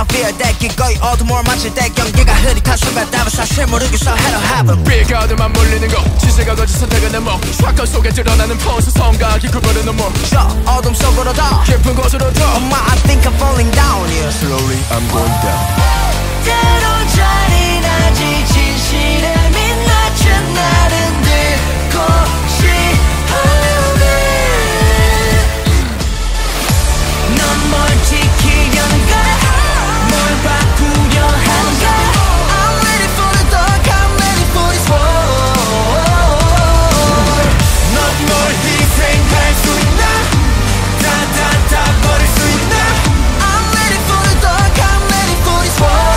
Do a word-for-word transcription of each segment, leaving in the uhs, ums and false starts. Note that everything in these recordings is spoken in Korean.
feel that 기꺼이 어둠을 맞출 때 경계가 흐릿하수면 사실 모르겠어 hello heaven 빌가드만 몰리는 거 지세가 거짓 선택은 내몸 샷건 속에 드러나는 포스 성각이 구부르는 몸 저 어둠 속으로 더 깊은 곳으로 더 Oh my I think I'm falling down here Slowly I'm going down 때론 잔인하지 진실에 민낯은 나는 듣고 싶어네 넌 뭘 지키려는가 뭘 바꾸려 하는가 I'm ready for the dark I'm ready for this war 넌 뭘 희생할 수 있나 다다다 버릴 수 있나 I'm ready for the dark I'm ready for this war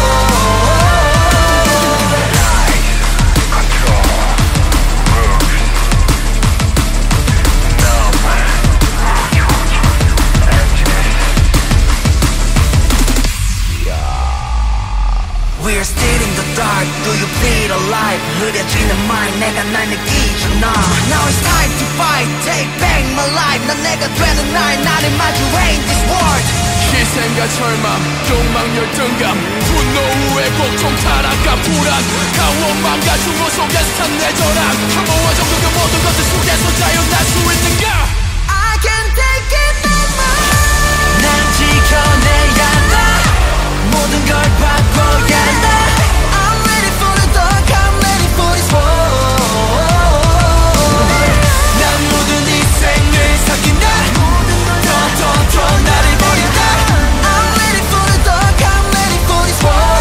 We're still in the dark, do you feel alive? 흐려지는 mind, 내가 날 느끼잖아 Now it's time to fight, take back my life 난 내가 되는 날, 나를 마주해 in this world 희생과 절망, 욕망, 열등감 분노, 우애, 고통, 타락감, 불안 강원, 가중고 속에서 탄 내 저랑 혐오와 정도 그 모든 것들 속에서 자유날 수 있는가 I can take it no more 난 지켜내야 한다 모든 걸 바꿔야 한다 I'm ready for the dark I'm ready for this war 난 모든 희생을 삭힌다 더 더 더 나를 버린다 I'm ready for the dark I'm ready for this war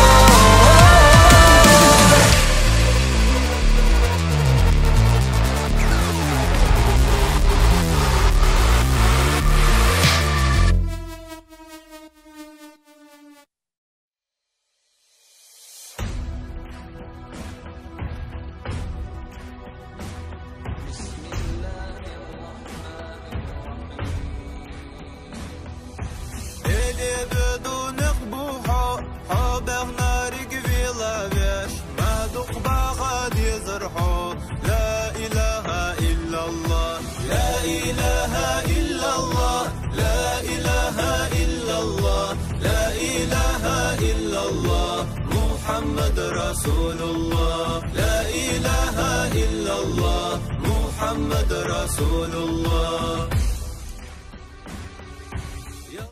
رسول الله لا إله إلا الله محمد رسول الله